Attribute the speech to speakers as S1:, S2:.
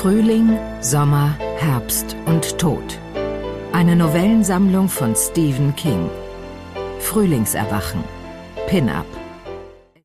S1: Frühling, Sommer, Herbst und Tod. Eine Novellensammlung von Stephen King. Frühlingserwachen. Pin-up.